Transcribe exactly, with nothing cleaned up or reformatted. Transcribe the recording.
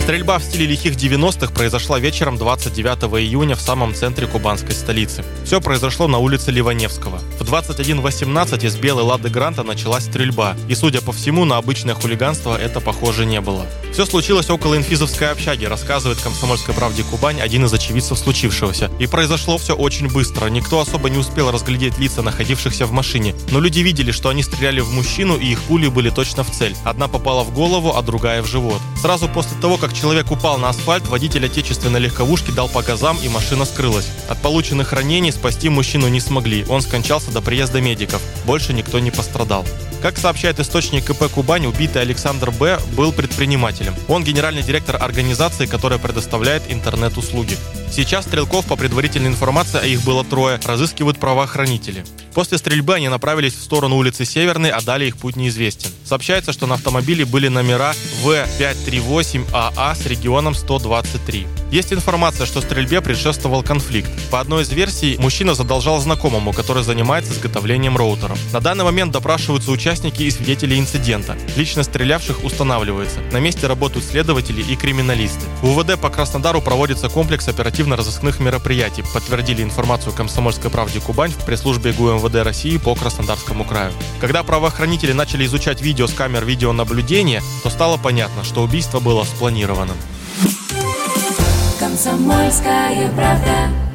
Стрельба в стиле лихих девяностых произошла вечером двадцать девятого июня в самом центре кубанской столицы. Все произошло на улице Ливаневского. В двадцать один восемнадцать из белой «Лады Гранта» началась стрельба, и, судя по всему, на обычное хулиганство это похоже не было. Все случилось около инфизовской общаги, рассказывает «Комсомольской правде Кубань» один из очевидцев случившегося. И произошло все очень быстро. Никто особо не успел разглядеть лица находившихся в машине, но люди видели, что они стреляли в мужчину, и их пули были точно в цель. Одна попала в голову, а другая в живот. Сразу после того, как человек упал на асфальт, водитель отечественной легковушки дал по газам, и машина скрылась. От полученных ранений спасти мужчину не смогли. Он скончался до приезда медиков. Больше никто не пострадал. Как сообщает источник КП «Кубань», убитый Александр Б. был предпринимателем. Он генеральный директор организации, которая предоставляет интернет-услуги. Сейчас стрелков, по предварительной информации, а их было трое, разыскивают правоохранители. После стрельбы они направились в сторону улицы Северной, а далее их путь неизвестен. Сообщается, что на автомобиле были номера вэ пятьсот тридцать восемь а а с регионом сто двадцать три. Есть информация, что стрельбе предшествовал конфликт. По одной из версий, мужчина задолжал знакомому, который занимается изготовлением роутеров. На данный момент допрашиваются участники и свидетели инцидента. Личность стрелявших устанавливается. На месте работают следователи и криминалисты. В УВД по Краснодару проводится комплекс оперативно-розыскных мероприятий, подтвердили информацию «Комсомольской правде Кубань» в пресс-службе ГУ МВД России по Краснодарскому краю. Когда правоохранители начали изучать видео с камер видеонаблюдения, то стало понятно, что убийство было спланированным. Комсомольская правда.